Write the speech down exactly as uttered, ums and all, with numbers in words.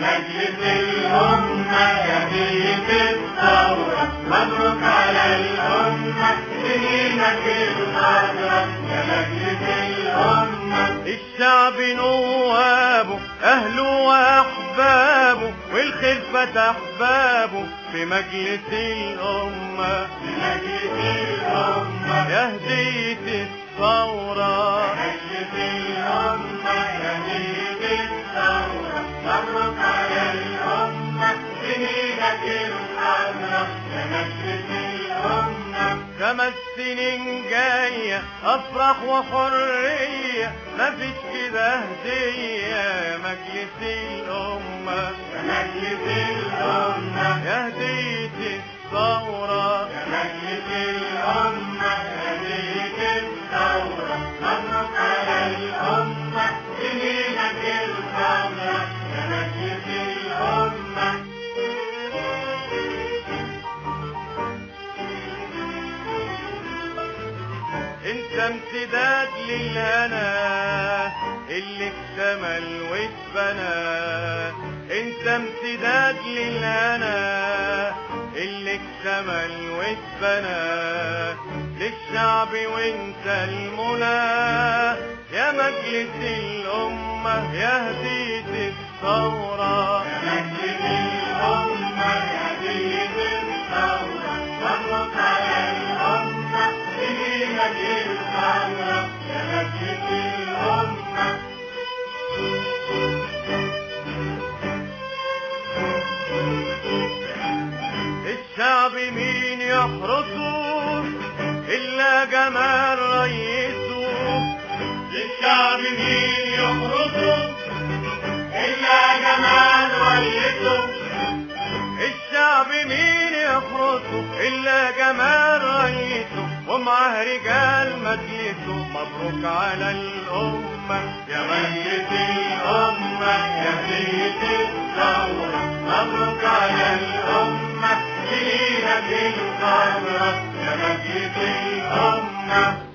مجلس الأمة يا بيت الثورة، مبروك على الأمة سنينك الخضرا يا مجلس الأمة. الشعب نوابه أهله وأحبابه والخير فتح بابه في مجلس الأمة، في مجلس الأمة يا هدية الثورة، مجلس الأمة يا بيت الثورة، مبروك على الأمة سنينك الخضرا يا مجلس الأمة. خمس سنين جاية أفرح وحرية مفيش كده هدية يا مجلس الأمة، يا مجلس الأمة يا هدية الثورة، يا مجلس الأمة يا بيت الثورة، مبروك على الأمة سنينك الخضرا يا مجلس الأمة. انت امتداد للهنا اللي اكتمل واتبنى، انت امتداد للهنا اللي اكتمل واتبنى للشعب وانت المنى يا مجلس الأمة يا هدية الثورة، يا مجلس الأمة يا بيت الثورة، مبروك على الأمة سنينك الخضرا يا مجلس الأمة. الشعب مين يحرسه إلا جمال رئيسه، الشعب مين يحرسه إلا جمال رئيسه، الشعب مين يحرسه إلا جمال رئيسه ومعاه رجال مجلسه. مبروك على الأمة يا مجلس الأمة يا بيت الثورة، مبروك على الأمة سنينك الخضرا يا مجلس الأمة.